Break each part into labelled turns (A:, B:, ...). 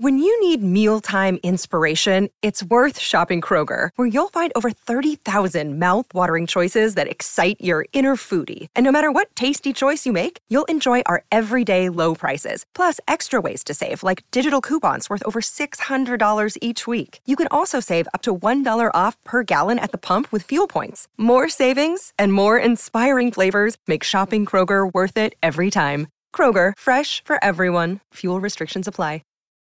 A: When you need mealtime inspiration, it's worth shopping Kroger, where you'll find over 30,000 mouth-watering choices that excite your inner foodie. And no matter what tasty choice you make, you'll enjoy our everyday low prices, plus extra ways to save, like digital coupons worth over $600 each week. You can also save up to $1 off per gallon at the pump with fuel points. More savings and more inspiring flavors make shopping Kroger worth it every time. Kroger, fresh for everyone. Fuel restrictions apply.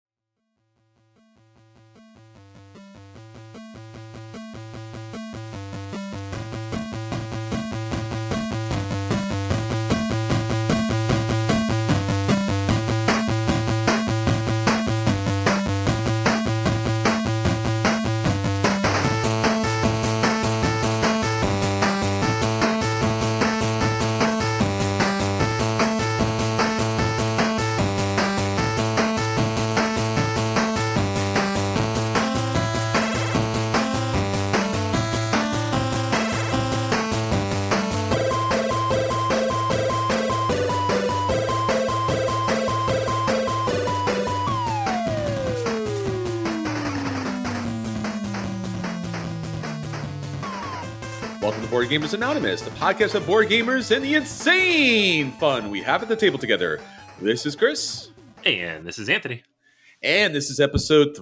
B: Welcome to Board Gamers Anonymous, the podcast of board gamers and the insane fun we have at the table together. This is Chris.
C: And this is Anthony.
B: And this is episode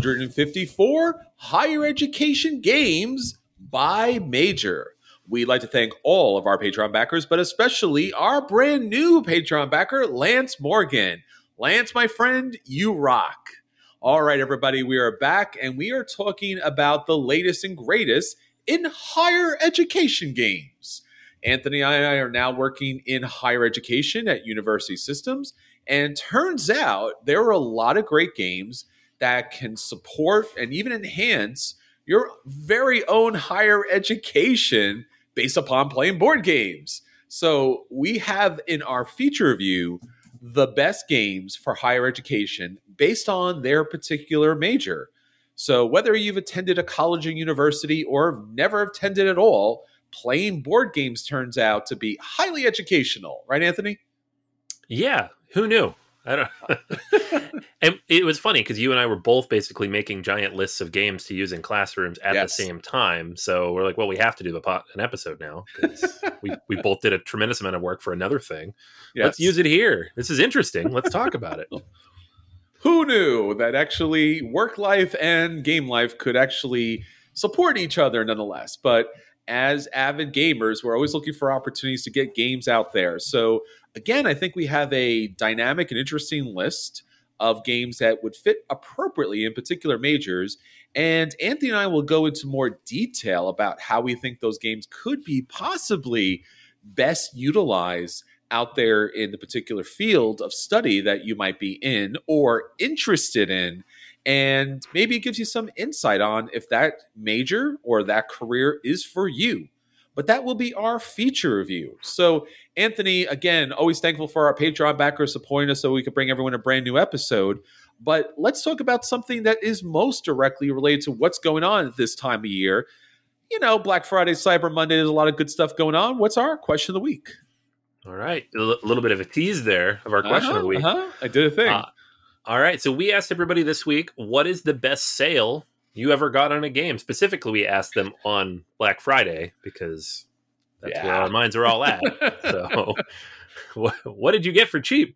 B: 354, Higher Education Games by Major. We'd like to thank all of our Patreon backers, but especially our brand new Patreon backer, Lance Morgan. Lance, my friend, you rock. All right, everybody, we are back, and we are talking about the latest and greatest in higher education games. Anthony and I are now working in higher education at University Systems, and turns out there are a lot of great games that can support and even enhance your very own higher education based upon playing board games. So we have in our feature review the best games for higher education based on their particular major. So whether you've attended a college or university or never attended at all, playing board games turns out to be highly educational. Right, Anthony?
C: Yeah, who knew? I don't. And it was funny because you and I were both basically making giant lists of games to use in classrooms at the same time. So we're like, well, we have to do an episode now because we both did a tremendous amount of work for another thing. Yes. Let's use it here. This is interesting. Let's talk about it.
B: Who knew that actually work life and game life could actually support each other nonetheless? But as avid gamers, we're always looking for opportunities to get games out there. So again, I think we have a dynamic and interesting list of games that would fit appropriately in particular majors. And Anthony and I will go into more detail about how we think those games could be possibly best utilized out there in the particular field of study that you might be in or interested in. And maybe it gives you some insight on if that major or that career is for you. But that will be our feature review. So, Anthony, again, always thankful for our Patreon backers supporting us so we can bring everyone a brand new episode. But let's talk about something that is most directly related to what's going on at this time of year. You know, Black Friday, Cyber Monday, there's a lot of good stuff going on. What's our question of the week?
C: All right. A little bit of a tease there of our question of the week.
B: I did a thing.
C: All right. So we asked everybody this week, what is the best sale you ever got on a game? Specifically, we asked them on Black Friday because that's where our minds are all at. So what did you get for cheap?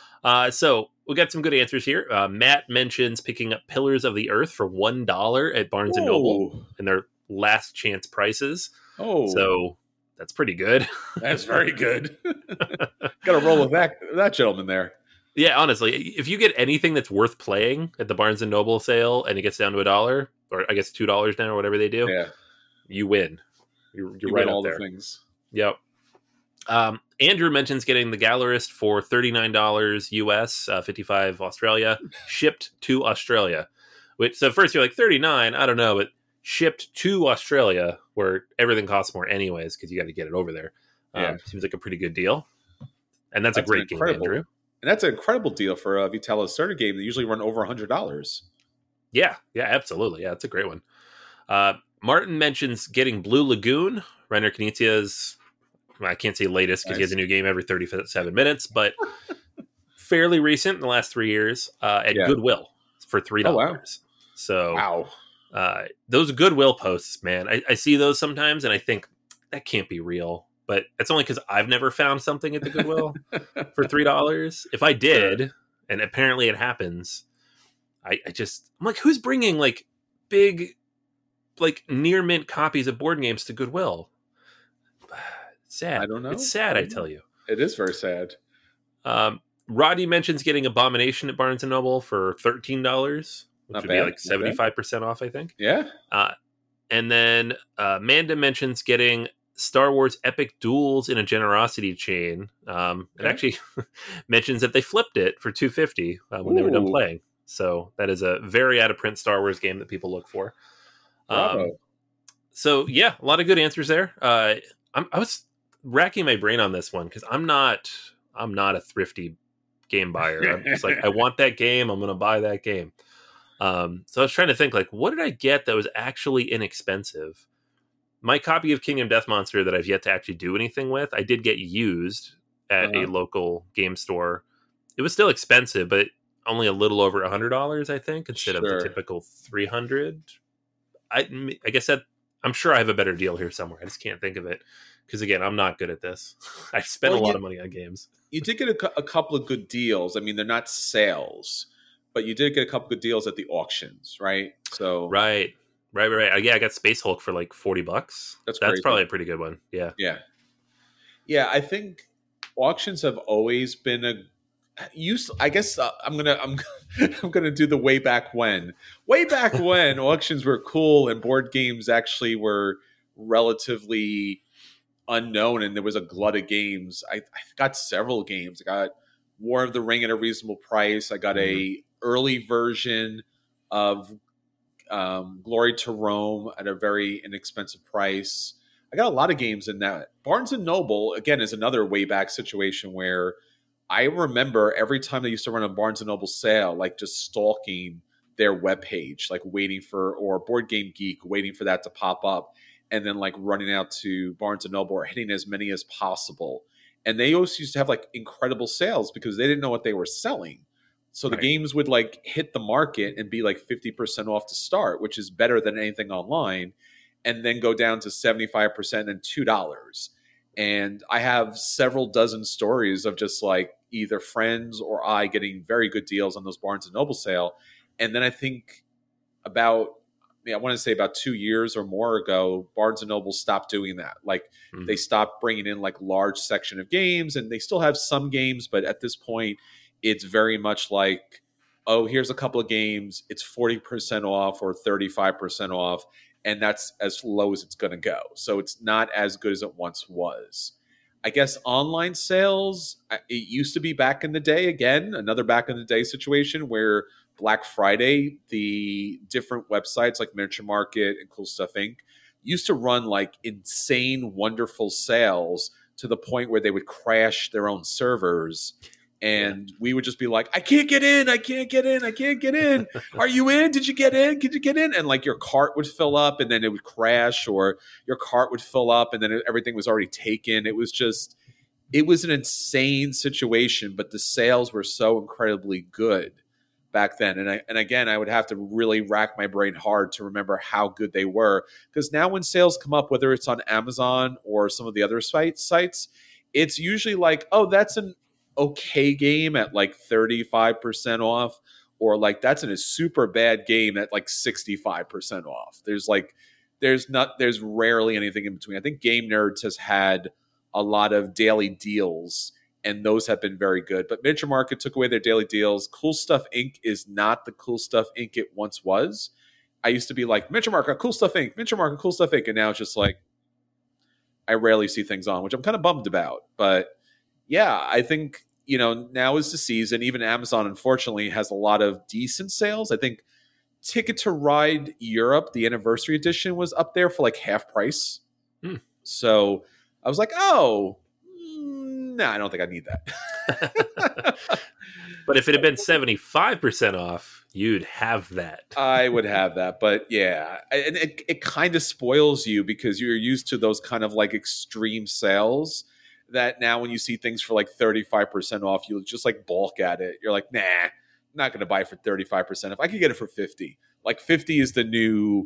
C: So we got some good answers here. Matt mentions picking up Pillars of the Earth for $1 at Barnes & Noble in their last chance prices. So that's pretty good.
B: That's very good. Got to roll with that gentleman there.
C: Yeah, honestly, if you get anything that's worth playing at the Barnes & Noble sale and it gets down to $1, or I guess $2 now or whatever they do, you win. You're right up there. The things. Yep. Andrew mentions getting the Gallerist for $39 US, 55 Australia, shipped to Australia. So at first you're like, 39, I don't know, but shipped to Australia where everything costs more anyways because you got to get it over there. Seems like a pretty good deal. And that's a great game, Andrew.
B: And that's an incredible deal for a Vitalis Cerner game that usually run over $100.
C: Yeah, absolutely. Yeah, it's a great one. Martin mentions getting Blue Lagoon, Reiner Knizia's, I can't say latest because he has a new game every 37 minutes, but fairly recent in the last 3 years at Goodwill for $3.
B: Oh, wow.
C: So
B: wow.
C: Those Goodwill posts, man, I see those sometimes and I think that can't be real. But it's only because I've never found something at the Goodwill for $3. If I did, sure. And apparently it happens, I'm like, who's bringing like big, like near mint copies of board games to Goodwill? Sad.
B: I don't know.
C: It's sad, I tell you.
B: It is very sad.
C: Rodney mentions getting Abomination at Barnes & Noble for $13, which
B: Not
C: would
B: bad.
C: be like 75% off, I think.
B: Yeah.
C: And then Amanda mentions getting Star Wars Epic Duels in a Generosity chain. It actually mentions that they flipped it for $250 when they were done playing. So that is a very out-of-print Star Wars game that people look for. So yeah, a lot of good answers there. I was racking my brain on this one because I'm not a thrifty game buyer. I'm just like, I want that game. I'm going to buy that game. So I was trying to think, like, what did I get that was actually inexpensive? My copy of Kingdom Death Monster that I've yet to actually do anything with, I did get used at a local game store. It was still expensive, but only a little over $100, I think, instead of the typical $300. I guess that I'm sure I have a better deal here somewhere. I just can't think of it because, again, I'm not good at this. I spent a lot of money on games.
B: You did get a couple of good deals. I mean, they're not sales, but you did get a couple good deals at the auctions, right? So
C: right. Yeah, I got Space Hulk for like $40. That's probably a pretty good one. Yeah.
B: I think auctions have always been a use. I guess I'm gonna do the way back when. Way back when auctions were cool and board games actually were relatively unknown, and there was a glut of games. I got several games. I got War of the Ring at a reasonable price. I got a early version of Glory to Rome at a very inexpensive price. I got a lot of games in that. Barnes & Noble, again, is another way back situation where I remember every time they used to run a Barnes & Noble sale, like just stalking their webpage, like waiting for, or Board Game Geek, waiting for that to pop up, and then like running out to Barnes & Noble or hitting as many as possible. And they always used to have like incredible sales because they didn't know what they were selling. So the games would like hit the market and be like 50% off to start, which is better than anything online, and then go down to 75% and $2. And I have several dozen stories of just like either friends or I getting very good deals on those Barnes & Noble sale. And then I think I want to say about 2 years or more ago, Barnes & Noble stopped doing that. Like they stopped bringing in like large section of games, and they still have some games, but at this point, it's very much like, oh, here's a couple of games. It's 40% off or 35% off, and that's as low as it's going to go. So it's not as good as it once was. I guess online sales, it used to be back in the day, again, another back in the day situation where Black Friday, the different websites like Miniature Market and Cool Stuff Inc. used to run like insane, wonderful sales to the point where they would crash their own servers. And we would just be like, I can't get in. Are you in? Did you get in? Could you get in? And like your cart would fill up and then it would crash, or your cart would fill up and then everything was already taken. It was an insane situation, but the sales were so incredibly good back then. And again, I would have to really rack my brain hard to remember how good they were. Because now when sales come up, whether it's on Amazon or some of the other sites, it's usually like, oh, that's an okay game at like 35% off, or like that's in a super bad game at like 65% off. There's rarely anything in between. I think Game Nerds has had a lot of daily deals, and those have been very good. But Miniature Market took away their daily deals. Cool Stuff Inc. is not the Cool Stuff Inc. it once was. I used to be like, Miniature Market, Cool Stuff Inc., Miniature Market, Cool Stuff Inc., and now it's just like I rarely see things on, which I'm kind of bummed about. But yeah, I think, now is the season. Even Amazon, unfortunately, has a lot of decent sales. I think Ticket to Ride Europe, the anniversary edition, was up there for like half price. So I was like, oh, no, I don't think I need that.
C: But if it had been 75% off, you'd have that.
B: I would have that. But yeah, and it kind of spoils you because you're used to those kind of like extreme sales that now when you see things for like 35% off, you just like balk at it. You're like, nah, not going to buy it for 35%. If I could get it for 50, like 50 is the new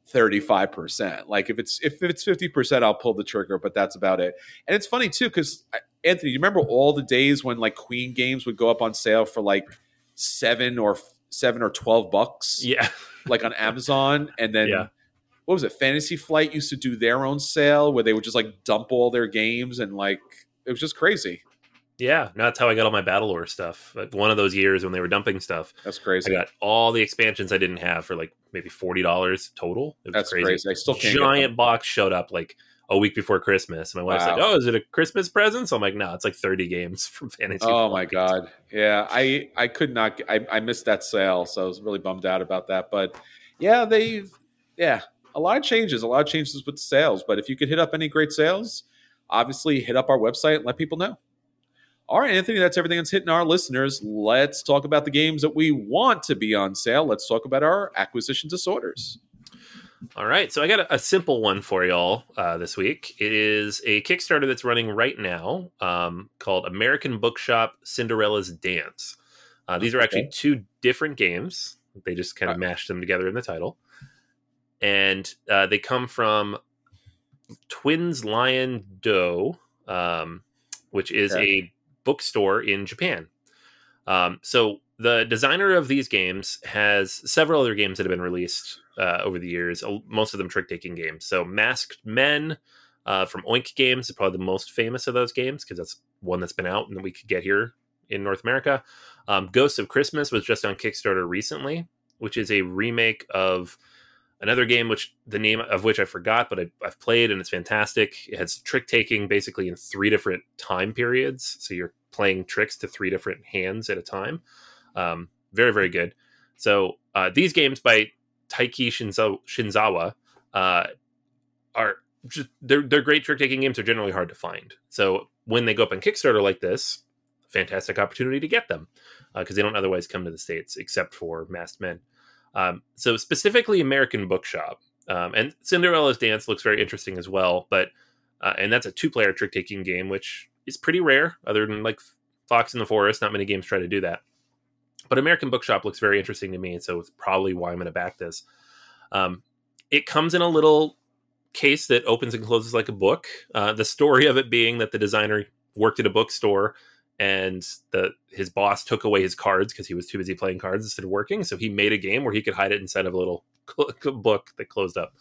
B: 35%. Like if it's 50%, I'll pull the trigger, but that's about it. And it's funny too, because Anthony, you remember all the days when like Queen games would go up on sale for like $7 or $12?
C: Yeah.
B: Like on Amazon. And then what was it? Fantasy Flight used to do their own sale where they would just like dump all their games, and like it was just crazy.
C: Yeah, that's how I got all my Battlelore stuff. Like one of those years when they were dumping stuff.
B: That's crazy.
C: I got all the expansions I didn't have for like maybe $40 total. It was
B: That's crazy. I still can't.
C: Giant box showed up like a week before Christmas. And my wife's like, oh, is it a Christmas present? So I'm like, no, it's like 30 games from Fantasy
B: Oh my God. Yeah, I could not. I missed that sale, so I was really bummed out about that. But yeah, a lot of changes with the sales. But if you could hit up any great sales, obviously hit up our website and let people know. All right, Anthony, that's everything that's hitting our listeners. Let's talk about the games that we want to be on sale. Let's talk about our acquisition disorders.
C: All right, so I got a simple one for y'all this week. It is a Kickstarter that's running right now called American Bookshop Cinderella's Dance. These are actually two different games. They just kind of mashed them together in the title. And they come from Twins Lion Do, which is a bookstore in Japan. So the designer of these games has several other games that have been released over the years, most of them trick-taking games. So Masked Men from Oink Games is probably the most famous of those games because that's one that's been out and we could get here in North America. Ghosts of Christmas was just on Kickstarter recently, which is a remake of another game, which the name of which I forgot, but I've played and it's fantastic. It has trick-taking basically in 3 different time periods. So you're playing tricks to 3 different hands at a time. Very, very good. So these games by Taiki Shinzawa are just, they're great trick-taking games. They're generally hard to find. So when they go up on Kickstarter like this, fantastic opportunity to get them because they don't otherwise come to the States except for Masked Men. So specifically American Bookshop, and Cinderella's Dance looks very interesting as well, but and that's a 2-player trick-taking game, which is pretty rare other than like Fox in the Forest. Not many games try to do that, but American Bookshop looks very interesting to me. And so it's probably why I'm going to back this. It comes in a little case that opens and closes like a book. The story of it being that the designer worked at a bookstore and his boss took away his cards because he was too busy playing cards instead of working. So he made a game where he could hide it inside of a little book that closed up.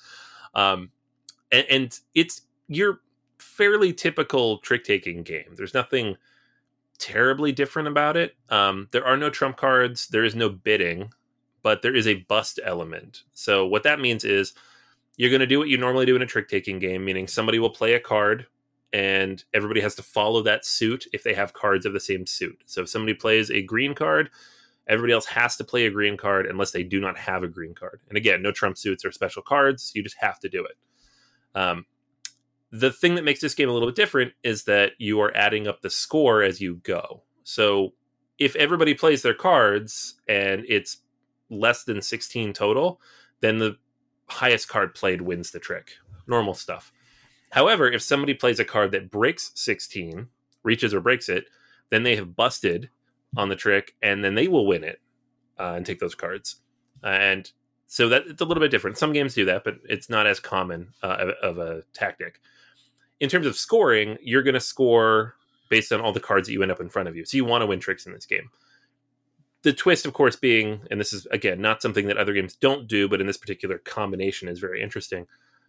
C: And it's your fairly typical trick-taking game. There's nothing terribly different about it. There are no trump cards. There is no bidding, but there is a bust element. So what that means is you're going to do what you normally do in a trick-taking game, meaning somebody will play a card and everybody has to follow that suit if they have cards of the same suit. So if somebody plays a green card, everybody else has to play a green card unless they do not have a green card. And again, no trump suits or special cards. You just have to do it. The thing that makes this game a little bit different is that you are adding up the score as you go. So if everybody plays their cards and it's less than 16 total, then the highest card played wins the trick. Normal stuff. However, if somebody plays a card that breaks 16, reaches or breaks it, then they have busted on the trick, and then they will win it and take those cards. And so that it's a little bit different. Some games do that, but it's not as common of a tactic. In terms of scoring, you're going to score based on all the cards that you end up in front of you. So you want to win tricks in this game. The twist, of course, being, and this is, again, not something that other games don't do, but in this particular combination is very interesting.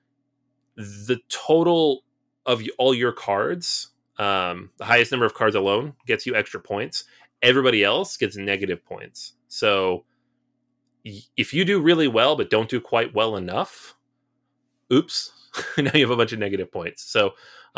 C: The total of all your cards, the highest number of cards alone gets you extra points. Everybody else gets negative points. So if you do really well, but don't do quite well enough, oops, now you have a bunch of negative points. So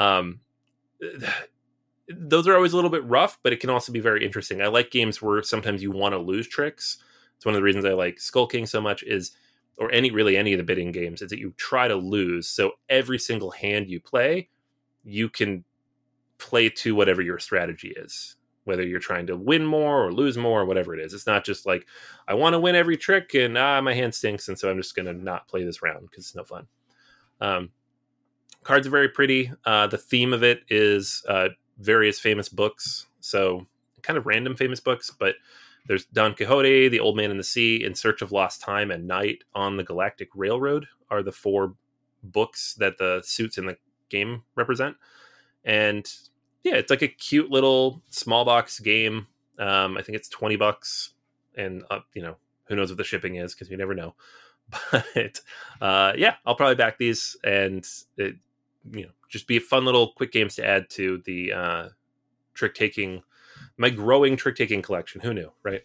C: those are always a little bit rough, but it can also be very interesting. I like games where sometimes you want to lose tricks. It's one of the reasons I like Skull King so much or any of the bidding games, is that you try to lose. So every single hand you play, you can play to whatever your strategy is, whether you're trying to win more or lose more or whatever it is. It's not just like, I want to win every trick and my hand stinks, and so I'm just going to not play this round because it's no fun. Cards are very pretty. The theme of it is various famous books. So kind of random famous books, but There's Don Quixote, The Old Man and the Sea, In Search of Lost Time, and Night on the Galactic Railroad are the 4 books that the suits in the game represent. And yeah, it's like a cute little small box game. I think it's $20, and who knows what the shipping is, because you never know. But yeah, I'll probably back these, and it, just be fun little quick games to add to the my growing trick-taking collection. Who knew, right?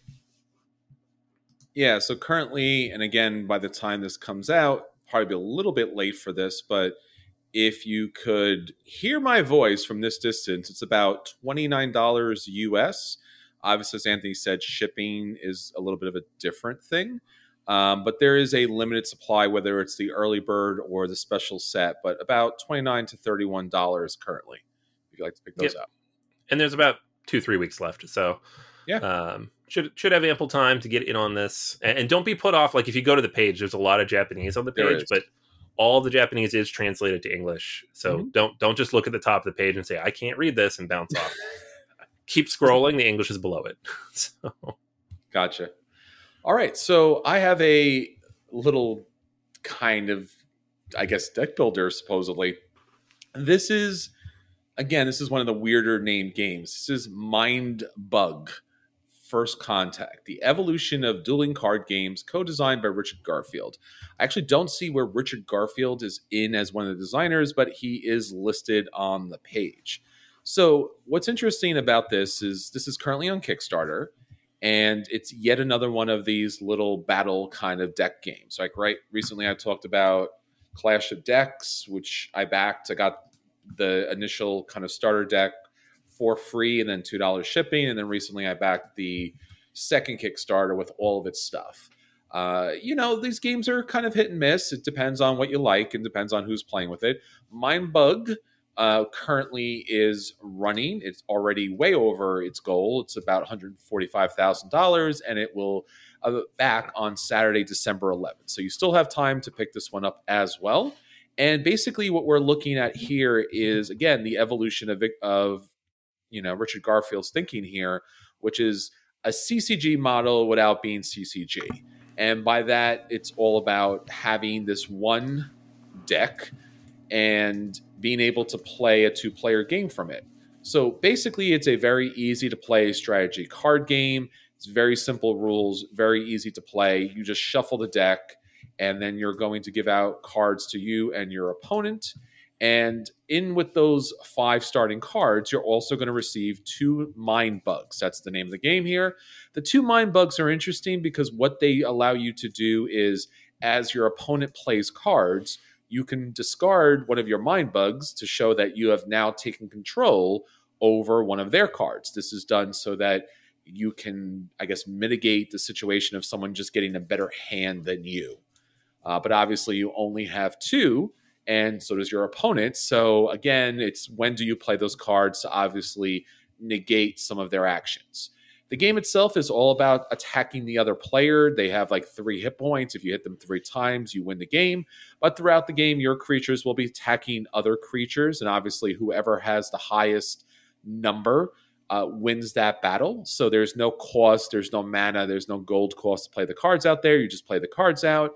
B: Yeah, so currently, and again, by the time this comes out, probably be a little bit late for this, but if you could hear my voice from this distance, it's about $29 US. Obviously, as Anthony said, shipping is a little bit of a different thing. But there is a limited supply, whether it's the early bird or the special set, but about $29 to $31 currently, if you'd like to pick those up.
C: And there's about 2-3 weeks left. So
B: yeah,
C: should have ample time to get in on this. And don't be put off. Like, if you go to the page, there's a lot of Japanese on the page, but all the Japanese is translated to English. So don't just look at the top of the page and say, I can't read this, and bounce off. Keep scrolling. The English is below it. So.
B: Gotcha. All right. So I have a little kind of, I guess, deck builder, supposedly. This is one of the weirder named games. This is Mind Bug First Contact, the evolution of dueling card games, co-designed by Richard Garfield. I actually don't see where Richard Garfield is in as one of the designers, but he is listed on the page. So what's interesting about this is currently on Kickstarter, and it's yet another one of these little battle kind of deck games. Like recently I talked about Clash of Decks, which I backed. I got the initial kind of starter deck for free and then $2 shipping. And then recently I backed the second Kickstarter with all of its stuff. These games are kind of hit and miss. It depends on what you like and depends on who's playing with it. Mind Bug currently is running. It's already way over its goal. It's about $145,000, and it will back on Saturday, December 11th. So you still have time to pick this one up as well. And basically what we're looking at here is, again, the evolution of Richard Garfield's thinking here, which is a CCG model without being CCG. And by that, it's all about having this one deck and being able to play a 2-player game from it. So basically, it's a very easy to play strategy card game. It's very simple rules, very easy to play. You just shuffle the deck, and then you're going to give out cards to you and your opponent. And in with those 5 starting cards, you're also going to receive 2 Mind Bugs. That's the name of the game here. The 2 Mind Bugs are interesting because what they allow you to do is, as your opponent plays cards, you can discard one of your Mind Bugs to show that you have now taken control over one of their cards. This is done so that you can, I guess, mitigate the situation of someone just getting a better hand than you. But obviously, you only have 2. And so does your opponent. So again, it's when do you play those cards to obviously negate some of their actions. The game itself is all about attacking the other player. They have like 3 hit points. If you hit them 3 times, you win the game. But throughout the game, your creatures will be attacking other creatures. And obviously, whoever has the highest number wins that battle. So there's no cost, there's no mana, there's no gold cost to play the cards out there. You just play the cards out.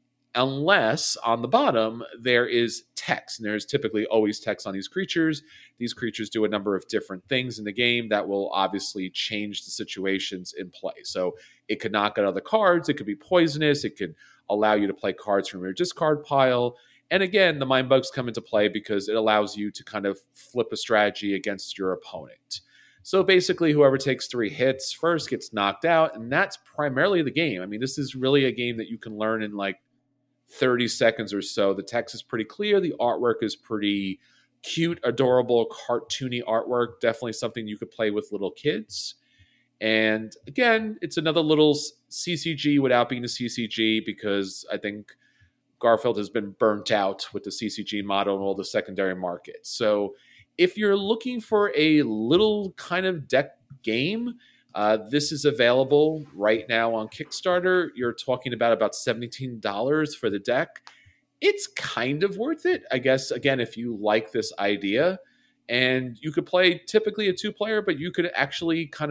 B: Unless on the bottom there is text, and there's typically always text on these creatures. These creatures do a number of different things in the game that will obviously change the situations in play. So it could knock out other cards, it could be poisonous, it could allow you to play cards from your discard pile. And again, the Mind Bugs come into play because it allows you to kind of flip a strategy against your opponent. So basically, whoever takes 3 hits first gets knocked out, and that's primarily the game. I mean, this is really a game that you can learn in like 30 seconds or so. The text is pretty clear. The artwork is pretty cute, adorable, cartoony artwork. Definitely something you could play with little kids. And again, it's another little CCG without being a CCG, because I think Garfield has been burnt out with the CCG model and all the secondary markets. So if you're looking for a little kind of deck game, this is available right now on Kickstarter. You're talking about $17 for the deck. It's kind of worth it, I guess, again, if you like this idea. And you could play typically a 2-player, but you could actually kind of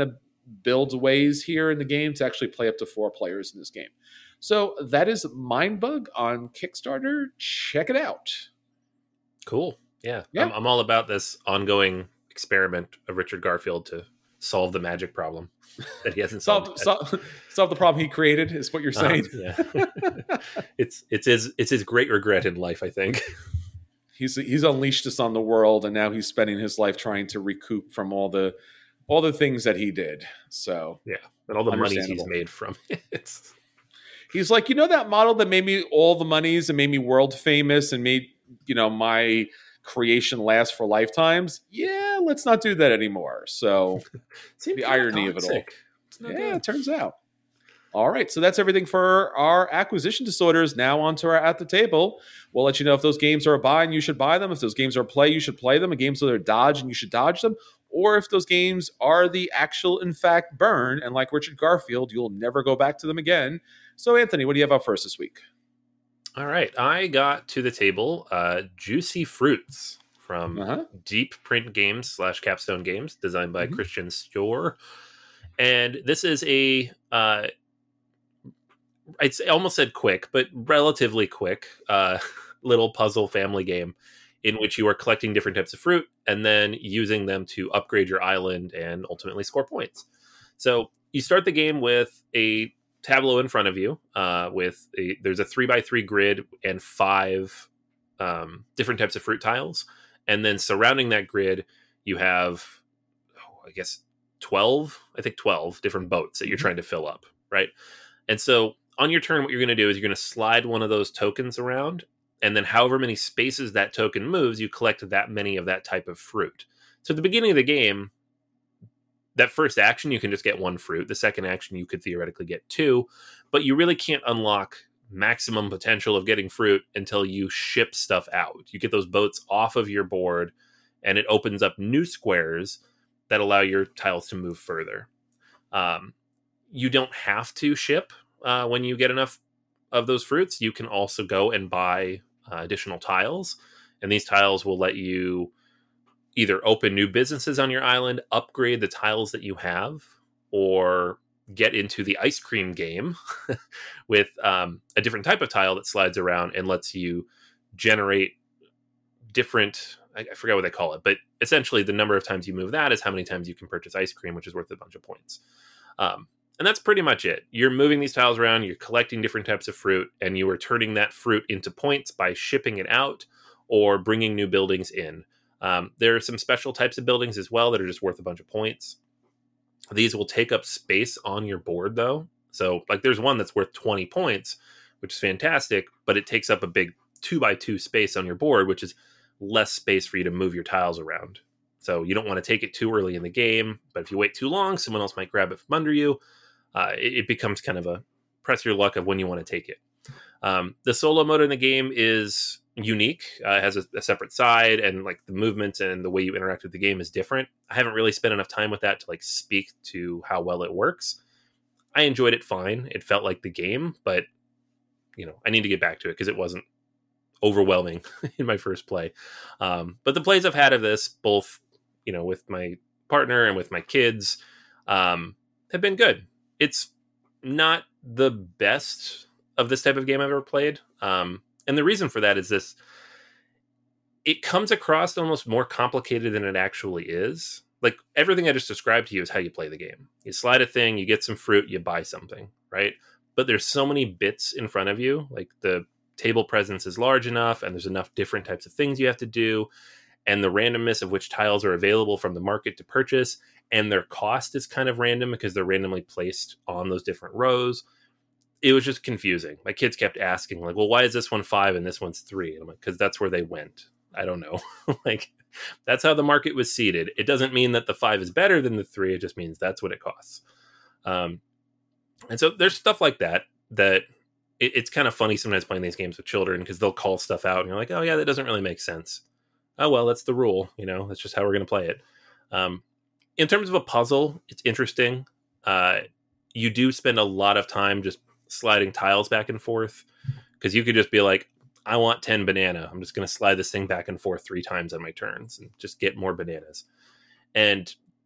B: build ways here in the game to actually play up to 4 players in this game. So that is Mindbug on Kickstarter. Check it out.
C: Cool. Yeah. I'm all about this ongoing experiment of Richard Garfield to solve the magic problem that he hasn't solved.
B: solve the problem he created is what you're saying.
C: Yeah. It's his great regret in life, I think.
B: He's unleashed us on the world, and now he's spending his life trying to recoup from all the things that he did. So
C: yeah, and all the money he's made from it.
B: He's like, that model that made me all the monies and made me world famous and made my creation last for lifetimes. Yeah, let's not do that anymore. So the irony of it all. Yeah, it turns out. All right, so that's everything for our acquisition disorders. Now on to our At the Table. We'll let you know if those games are a buy and you should buy them. If those games are a play, you should play them. If games are a dodge and you should dodge them. Or if those games are the actual, in fact, burn. And like Richard Garfield, you'll never go back to them again. So, Anthony, what do you have up first this week?
C: All right. I got to the table Juicy Fruits from Deep Print Games / Capstone Games, designed by Christian Stjor. And this is a, I almost said quick, but relatively quick little puzzle family game in which you are collecting different types of fruit and then using them to upgrade your island and ultimately score points. So you start the game with a tableau in front of you there's a 3x3 grid and 5 different types of fruit tiles. And then surrounding that grid, you have, 12 different boats that you're trying to fill up. Right. And so on your turn, what you're going to do is you're going to slide one of those tokens around, and then however many spaces that token moves, you collect that many of that type of fruit. So at the beginning of the game, that first action, you can just get 1 fruit. The second action, you could theoretically get 2, but you really can't unlock maximum potential of getting fruit until you ship stuff out. You get those boats off of your board, and it opens up new squares that allow your tiles to move further. You don't have to ship when you get enough of those fruits. You can also go and buy additional tiles, and these tiles will let you either open new businesses on your island, upgrade the tiles that you have, or get into the ice cream game with a different type of tile that slides around and lets you generate different, I forget what they call it, but essentially the number of times you move that is how many times you can purchase ice cream, which is worth a bunch of points. And that's pretty much it. You're moving these tiles around, you're collecting different types of fruit, and you are turning that fruit into points by shipping it out or bringing new buildings in. There are some special types of buildings as well that are just worth a bunch of points. These will take up space on your board, though. So, there's one that's worth 20 points, which is fantastic, but it takes up a big 2x2 space on your board, which is less space for you to move your tiles around. So you don't want to take it too early in the game, but if you wait too long, someone else might grab it from under you. It becomes kind of a press your luck of when you want to take it. The solo mode in the game is unique. It has a separate side, and the movements and the way you interact with the game is different. I haven't really spent enough time with that to speak to how well it works. I enjoyed it fine. It felt like the game, but I need to get back to it because it wasn't overwhelming in my first play. But the plays I've had of this, both with my partner and with my kids, have been good. It's not the best of this type of game I've ever played. And the reason for that is this. It comes across almost more complicated than it actually is. Everything I just described to you is how you play the game. You slide a thing, you get some fruit, you buy something, right? But there's so many bits in front of you. The table presence is large enough, and there's enough different types of things you have to do, and the randomness of which tiles are available from the market to purchase, and their cost is kind of random because they're randomly placed on those different rows. It was just confusing. My kids kept asking, well, why is this one 5 and this one's 3? And I'm like, because that's where they went. I don't know. That's how the market was seeded. It doesn't mean that the 5 is better than the 3. It just means that's what it costs. And so there's stuff like that it's kind of funny sometimes playing these games with children because they'll call stuff out and you're like, oh yeah, that doesn't really make sense. Oh, well, that's the rule. That's just how we're going to play it. In terms of a puzzle, it's interesting. You do spend a lot of time just sliding tiles back and forth because you could just be like, I want 10 banana. I'm just going to slide this thing back and forth 3 times on my turns and just get more bananas. And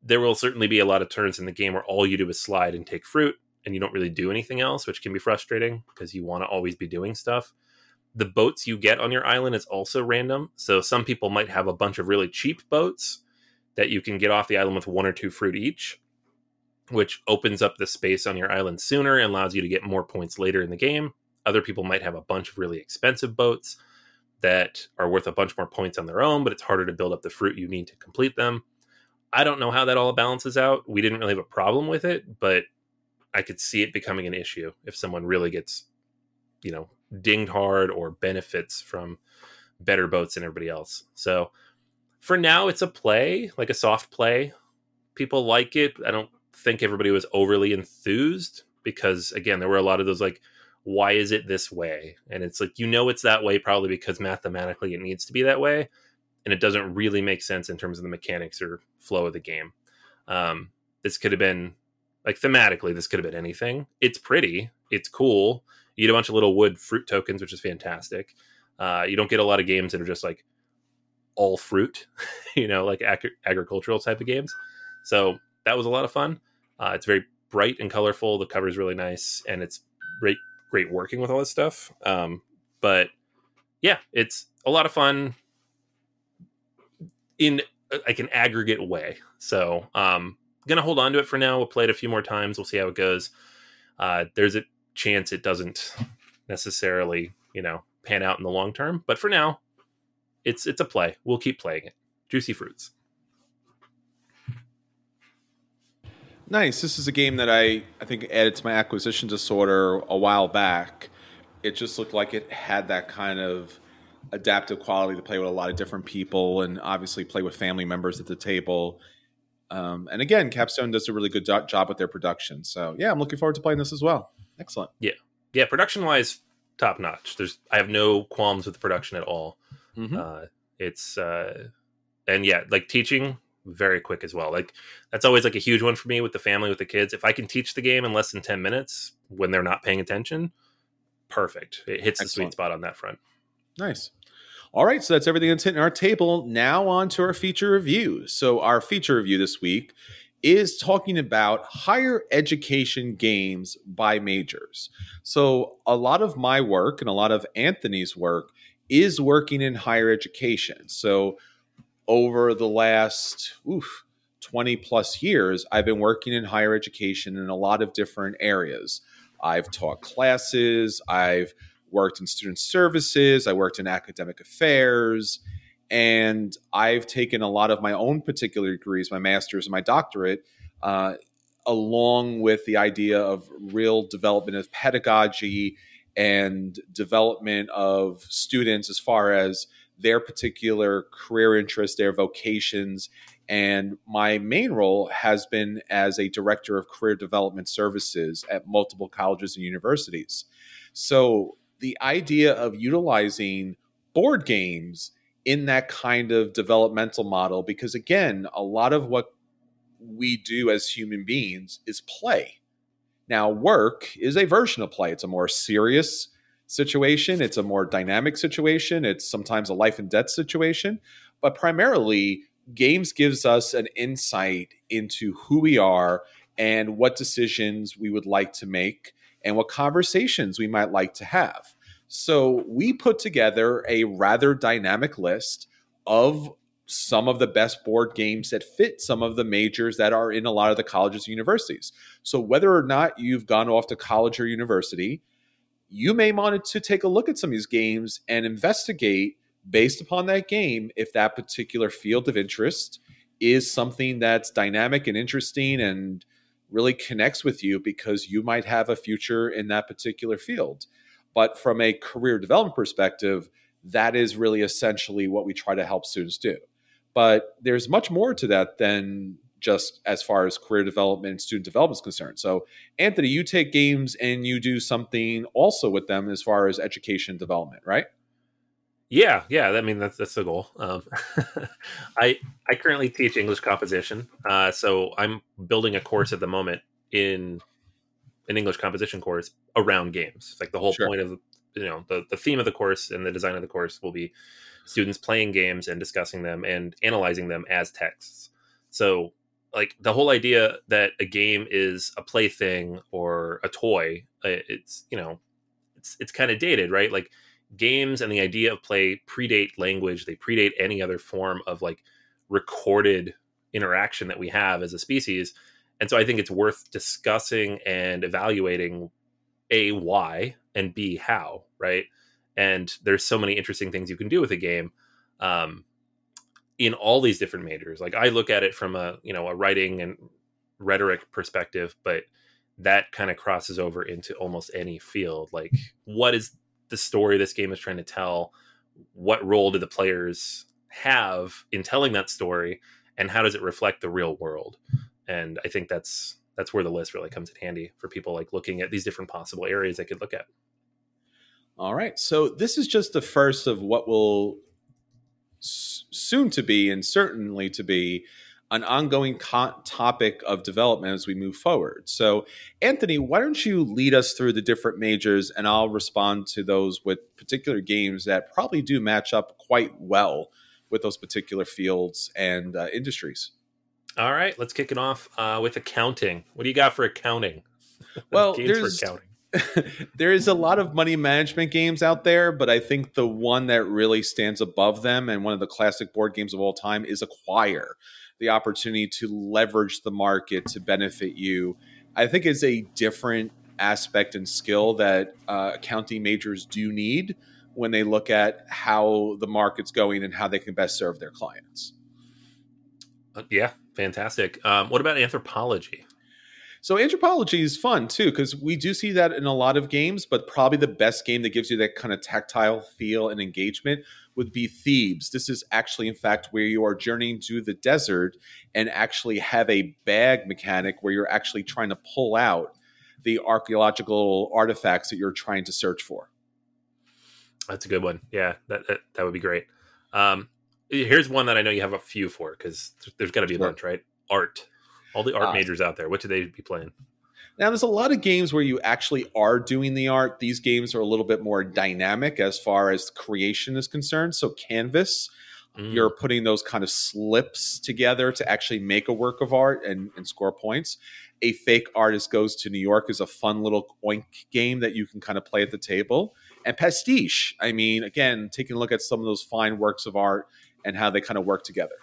C: there will certainly be a lot of turns in the game where all you do is slide and take fruit, and you don't really do anything else, which can be frustrating because you want to always be doing stuff. The boats you get on your island is also random. So some people might have a bunch of really cheap boats that you can get off the island with 1 or 2 fruit each, which opens up the space on your island sooner and allows you to get more points later in the game. Other people might have a bunch of really expensive boats that are worth a bunch more points on their own, but it's harder to build up the fruit you need to complete them. I don't know how that all balances out. We didn't really have a problem with it, but I could see it becoming an issue if someone really gets, dinged hard or benefits from better boats than everybody else. So for now, it's a play, like a soft play. People like it. I don't think everybody was overly enthused because, again, there were a lot of those like, why is it this way? And it's like, it's that way probably because mathematically it needs to be that way. And it doesn't really make sense in terms of the mechanics or flow of the game. This could have been, like, thematically, this could have been anything. It's pretty. It's cool. You get a bunch of little wood fruit tokens, which is fantastic. You don't get a lot of games that are just, like, all fruit, like agricultural type of games. So that was a lot of fun. It's very bright and colorful. The cover is really nice. And it's great working with all this stuff. But, yeah, it's a lot of fun in like an aggregate way. So gonna hold on to it for now. We'll play it a few more times. We'll see how it goes. There's a chance it doesn't necessarily pan out in the long term, but for now it's a play. We'll keep playing it. Juicy Fruits.
B: Nice. This is a game that I think added to my acquisition disorder a while back. It just looked like it had that kind of adaptive quality to play with a lot of different people and obviously play with family members at the table. And again, Capstone does a really good job with their production. So yeah, I'm looking forward to playing this as well. Excellent.
C: Yeah. Production wise, top notch. I have no qualms with the production at all. Mm-hmm. And yeah, like teaching very quick as well. Like that's always like a huge one for me with the family, with the kids. If I can teach the game in less than 10 minutes when they're not paying attention, perfect. It hits the sweet spot on that front.
B: Nice. All right, so that's everything that's hitting our table. Now on to our feature review. So our feature review this week is talking about higher education games by majors. So a lot of my work and a lot of Anthony's work is working in higher education. So over the last 20 plus years, I've been working in higher education in a lot of different areas. I've taught classes, I've worked in student services, I worked in academic affairs, and I've taken a lot of my own particular degrees, my master's and my doctorate, along with the idea of real development of pedagogy and development of students as far as their particular career interests, their vocations. And my main role has been as a director of career development services at multiple colleges and universities. So the idea of utilizing board games in that kind of developmental model, because again, a lot of what we do as human beings is play. Now, work is a version of play. It's a more serious situation. It's a more dynamic situation. It's sometimes a life and death situation. But primarily, games gives us an insight into who we are and what decisions we would like to make and what conversations we might like to have. So we put together a rather dynamic list of some of the best board games that fit some of the majors that are in a lot of the colleges and universities. So whether or not you've gone off to college or university, you may want to take a look at some of these games and investigate based upon that game if that particular field of interest is something that's dynamic and interesting and really connects with you because you might have a future in that particular field. But from a career development perspective, that is really essentially what we try to help students do. But there's much more to that than just as far as career development and student development is concerned. So, Anthony, you take games and you do something also with them as far as education development, right?
C: Yeah. I mean, that's the goal. I currently teach English composition. So I'm building a course at the moment in an English composition course around games. Like the whole point of, the theme of the course and the design of the course will be students playing games and discussing them and analyzing them as texts. So like the whole idea that a game is a plaything or a toy, it's, you know, it's kind of dated, right? Like games and the idea of play predate language. They predate any other form of like recorded interaction that we have as a species. And so I think it's worth discussing and evaluating A, why, and B, how, right? And there's so many interesting things you can do with a game in all these different majors. Like I look at it from a, you know, a writing and rhetoric perspective, but that kind of crosses over into almost any field. Like, what is the story this game is trying to tell? What role do the players have in telling that story? And how does it reflect the real world? And I think that's where the list really comes in handy for people like looking at these different possible areas they could look at.
B: All right. So this is just the first of what will soon to be, and certainly to be, an ongoing topic of development as we move forward. So, Anthony, why don't you lead us through the different majors, and I'll respond to those with particular games that probably do match up quite well with those particular fields and industries.
C: All right, let's kick it off with accounting. What do you got for accounting?
B: Well, there is a lot of money management games out there, but I think the one that really stands above them and one of the classic board games of all time is Acquire. The opportunity to leverage the market to benefit you, I think, is a different aspect and skill that accounting majors do need when they look at how the market's going and how they can best serve their clients.
C: Yeah, fantastic. What about anthropology?
B: So anthropology is fun too, because we do see that in a lot of games, but probably the best game that gives you that kind of tactile feel and engagement would be Thebes. This is actually, in fact, where you are journeying through the desert and actually have a bag mechanic where you're actually trying to pull out the archaeological artifacts that you're trying to search for.
C: That's a good one. Yeah, that would be great. Here's one that I know you have a few for, because there's got to be a bunch, right? Art. All the art majors out there, what should they be playing?
B: Now, there's a lot of games where you actually are doing the art. These games are a little bit more dynamic as far as creation is concerned. So Canvas, you're putting those kind of slips together to actually make a work of art and score points. A Fake Artist Goes to New York is a fun little oink game that you can kind of play at the table. And Pastiche, I mean, again, taking a look at some of those fine works of art and how they kind of work together.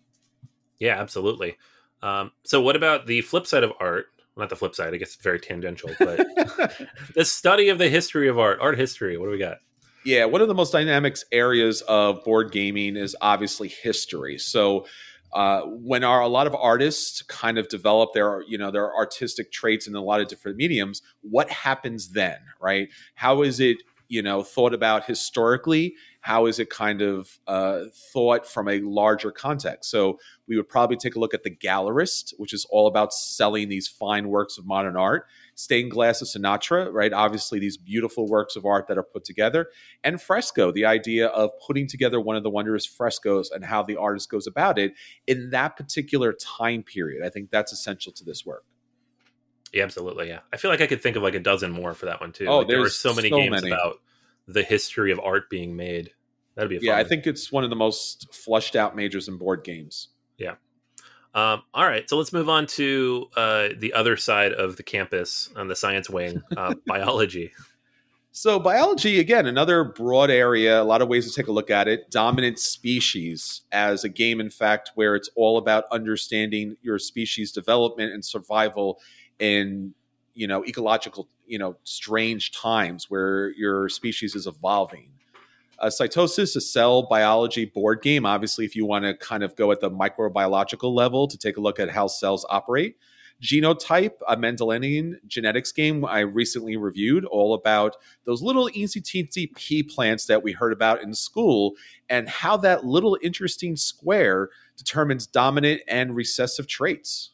C: Yeah, absolutely. So what about the flip side of art? Well, not the flip side, I guess it's very tangential, but the study of the history of art history. What do we got?
B: Yeah, one of the most dynamic areas of board gaming is obviously history. So when a lot of artists kind of develop their artistic traits in a lot of different mediums, what happens then, right? How is it, thought about historically? How is it kind of thought from a larger context? So we would probably take a look at The Gallerist, which is all about selling these fine works of modern art. Stained Glass of Sinatra, right? Obviously, these beautiful works of art that are put together. And Fresco, the idea of putting together one of the wondrous frescoes and how the artist goes about it in that particular time period. I think that's essential to this work.
C: Yeah, absolutely. Yeah. I feel like I could think of like a dozen more for that one too.
B: Oh,
C: like there were so many games about the history of art being made. That'd be a fun one.
B: I think it's one of the most flushed out majors in board games.
C: Yeah. All right. So let's move on to the other side of the campus on the science wing, biology.
B: So biology, again, another broad area, a lot of ways to take a look at it. Dominant Species as a game, in fact, where it's all about understanding your species development and survival in, ecological, strange times where your species is evolving. Cytosis, a cell biology board game. Obviously, if you want to kind of go at the microbiological level to take a look at how cells operate. Genotype, a Mendelian genetics game I recently reviewed, all about those little easy teensy pea plants that we heard about in school and how that little interesting square determines dominant and recessive traits.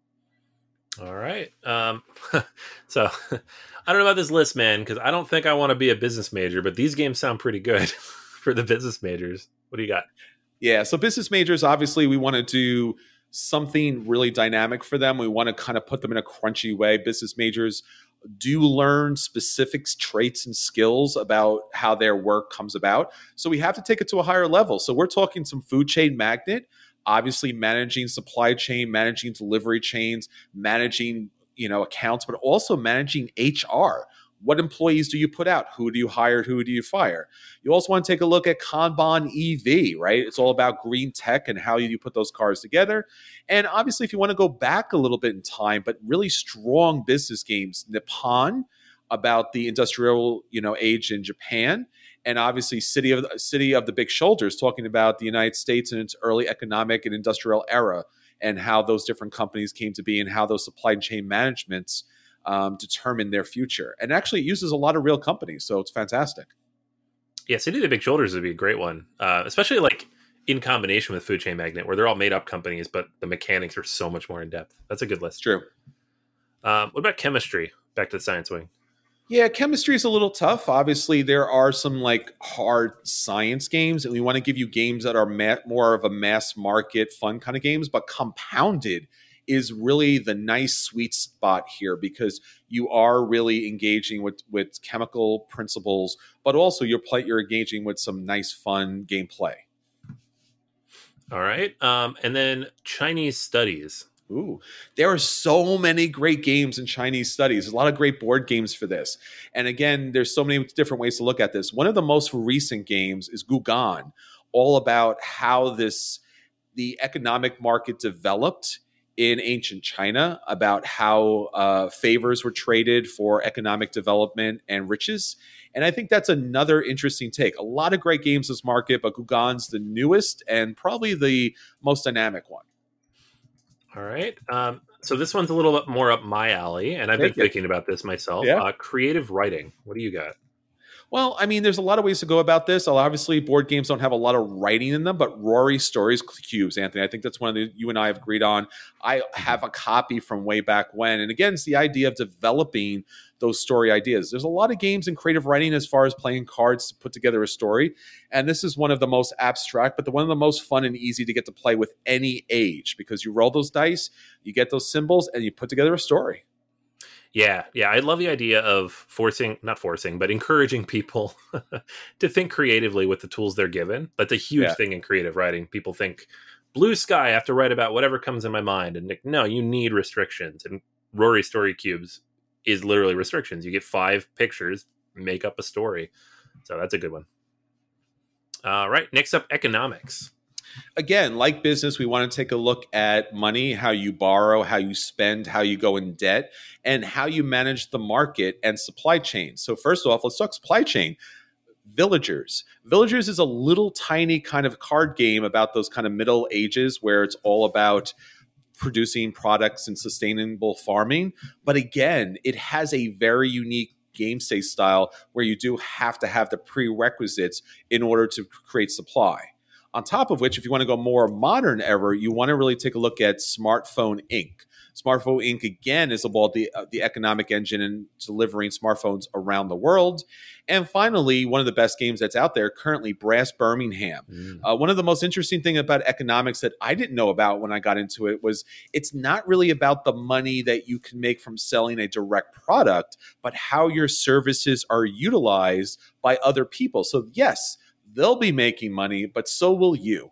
C: All right. So I don't know about this list, man, because I don't think I want to be a business major, but these games sound pretty good for the business majors. What do you got?
B: Yeah, so business majors, obviously, we want to do something really dynamic for them. We want to kind of put them in a crunchy way. Business majors do learn specific traits and skills about how their work comes about. So we have to take it to a higher level. So we're talking some food chain magnate. obviously managing supply chain, managing delivery chains, managing, accounts, but also managing HR. What employees do you put out? Who do you hire? Who do you fire? You also want to take a look at Kanban EV, right? It's all about green tech and how you put those cars together. And obviously, if you want to go back a little bit in time, but really strong business games, Nippon, about the industrial, age in Japan, and obviously City of the Big Shoulders, talking about the United States and its early economic and industrial era, and how those different companies came to be and how those supply chain managements determine their future. And actually, it uses a lot of real companies, so it's fantastic.
C: Yeah, City of the Big Shoulders would be a great one, especially like in combination with Food Chain Magnate, where they're all made up companies, but the mechanics are so much more in depth. That's a good list.
B: True.
C: What about chemistry? Back to the science wing.
B: Yeah, chemistry is a little tough. Obviously, there are some like hard science games, and we want to give you games that are more of a mass market fun kind of games, but Compounded is really the nice sweet spot here, because you are really engaging with chemical principles, but also you're engaging with some nice fun gameplay.
C: All right. And then Chinese studies.
B: Ooh, there are so many great games in Chinese studies. There's a lot of great board games for this. And again, there's so many different ways to look at this. One of the most recent games is Gugan, all about how the economic market developed in ancient China, about how favors were traded for economic development and riches. And I think that's another interesting take. A lot of great games this market, but Gugan's the newest and probably the most dynamic one.
C: All right. So this one's a little bit more up my alley, and I've been thinking about this myself. Yeah. Creative writing. What do you got?
B: Well, I mean, there's a lot of ways to go about this. Obviously, board games don't have a lot of writing in them, but Rory Stories Cubes, Anthony, I think that's one of the you and I have agreed on. I have a copy from way back when. And again, it's the idea of developing those story ideas. There's a lot of games in creative writing as far as playing cards to put together a story. And this is one of the most abstract, but one of the most fun and easy to get to play with any age, because you roll those dice, you get those symbols, and you put together a story.
C: Yeah. I love the idea of encouraging people to think creatively with the tools they're given. That's a huge thing in creative writing. People think, blue sky, I have to write about whatever comes in my mind. And no, you need restrictions. And Rory Story Cubes is literally restrictions. You get 5 pictures, make up a story. So that's a good one. All right. Next up, economics.
B: Again, like business, we want to take a look at money, how you borrow, how you spend, how you go in debt, and how you manage the market and supply chain. So first off, let's talk supply chain. Villagers. Villagers is a little tiny kind of card game about those kind of Middle Ages, where it's all about producing products and sustainable farming. But again, it has a very unique game state style where you do have to have the prerequisites in order to create supply. On top of which, if you want to go more modern ever, you want to really take a look at Smartphone Inc. Smartphone Inc. again is about the economic engine and delivering smartphones around the world. And finally, one of the best games that's out there currently, Brass Birmingham. One of the most interesting things about economics that I didn't know about when I got into it was it's not really about the money that you can make from selling a direct product, but how your services are utilized by other people. So yes, they'll be making money, but so will you.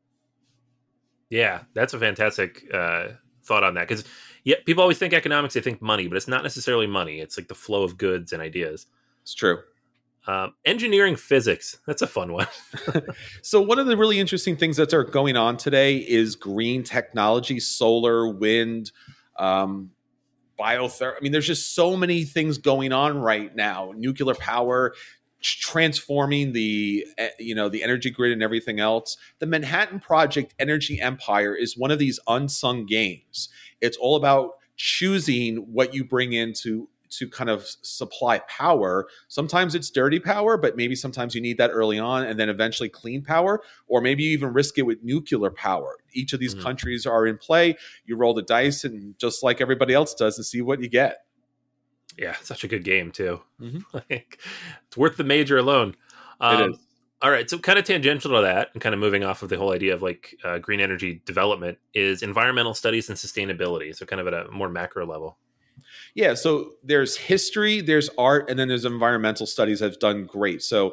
C: Yeah, that's a fantastic thought on that. Because people always think economics, they think money, but it's not necessarily money. It's like the flow of goods and ideas.
B: It's true.
C: Engineering physics. That's a fun one.
B: So one of the really interesting things that are going on today is green technology, solar, wind, biotherapy. I mean, there's just so many things going on right now. Nuclear power, transforming the energy grid and everything else. The Manhattan Project Energy Empire is one of these unsung games. It's all about choosing what you bring in to kind of supply power. Sometimes it's dirty power, but maybe sometimes you need that early on, and then eventually clean power, or maybe you even risk it with nuclear power. Each of these countries are in play. You roll the dice, and just like everybody else does, and see what you get.
C: Yeah, such a good game, too. It's worth the major alone.
B: It is.
C: All right, so kind of tangential to that, and kind of moving off of the whole idea of like green energy development, is environmental studies and sustainability. So kind of at a more macro level.
B: Yeah, so there's history, there's art, and then there's environmental studies that have done great. So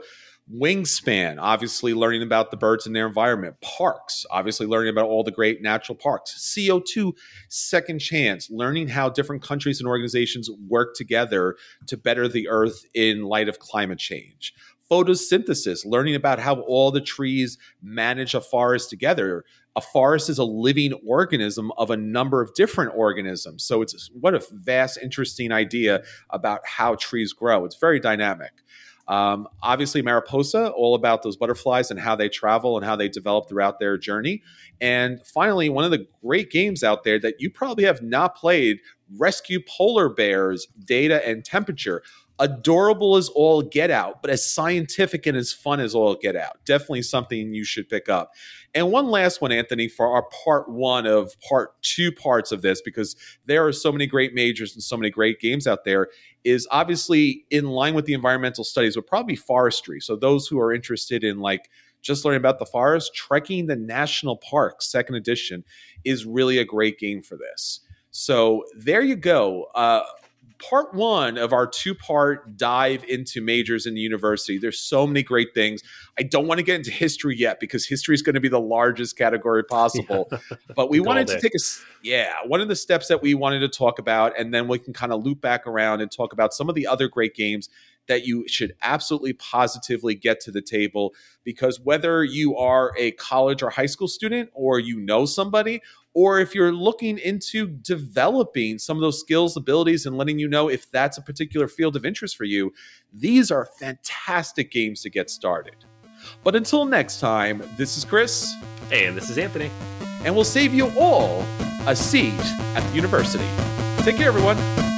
B: Wingspan, obviously learning about the birds in their environment. Parks, obviously learning about all the great natural parks. CO2, Second Chance, learning how different countries and organizations work together to better the earth in light of climate change. Photosynthesis, learning about how all the trees manage a forest together. A forest is a living organism of a number of different organisms. So it's what a vast, interesting idea about how trees grow. It's very dynamic. Obviously, Mariposa, all about those butterflies and how they travel and how they develop throughout their journey. And finally, one of the great games out there that you probably have not played, Rescue Polar Bears, Data and Temperature. Adorable as all get out, but as scientific and as fun as all get out. Definitely something you should pick up. And one last one, Anthony, for our part one of part two parts of this, because there are so many great majors and so many great games out there, is obviously in line with the environmental studies, would probably be forestry. So those who are interested in like just learning about the forest, Trekking the National Park, second edition, is really a great game for this. So there you go. Part one of our two-part dive into majors in the university. There's so many great things. I don't want to get into history yet because history is going to be the largest category possible. But we wanted to take one of the steps that we wanted to talk about, and then we can kind of loop back around and talk about some of the other great games that you should absolutely positively get to the table, because whether you are a college or high school student, or you know somebody, or if you're looking into developing some of those skills, abilities, and letting you know if that's a particular field of interest for you, these are fantastic games to get started. But until next time, this is Chris.
C: And this is Anthony.
B: And we'll save you all a seat at the university. Take care, everyone.